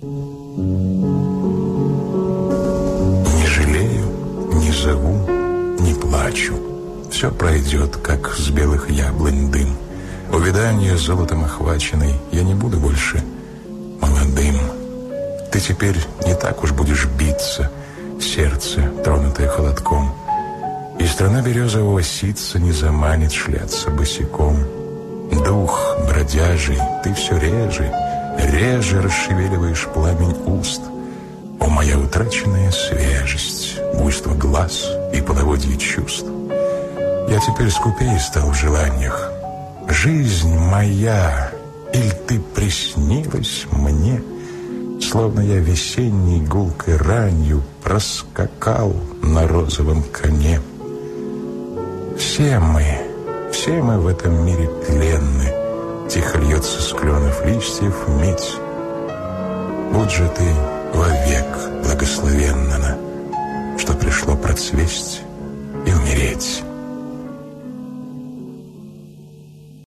Не жалею, не зову, не плачу. Все пройдет, как с белых яблонь дым. Увяданию золотом охваченный, я не буду больше молодым. Ты теперь не так уж будешь биться, сердце, тронутое холодком. И страна березового ситца не заманит шляться босиком. Дух бродяжий, ты все реже, реже расшевеливаешь пламень уст. О, моя утраченная свежесть, буйство глаз и половодье чувств. Я теперь скупее стал в желаниях. Жизнь моя, иль ты приснилась мне, словно я весенней гулкой ранью проскакал на розовом коне. Все мы в этом мире тленны, тихо льется с кленов листьев медь. Будь же ты вовек благословенна, что пришло процвесть и умереть.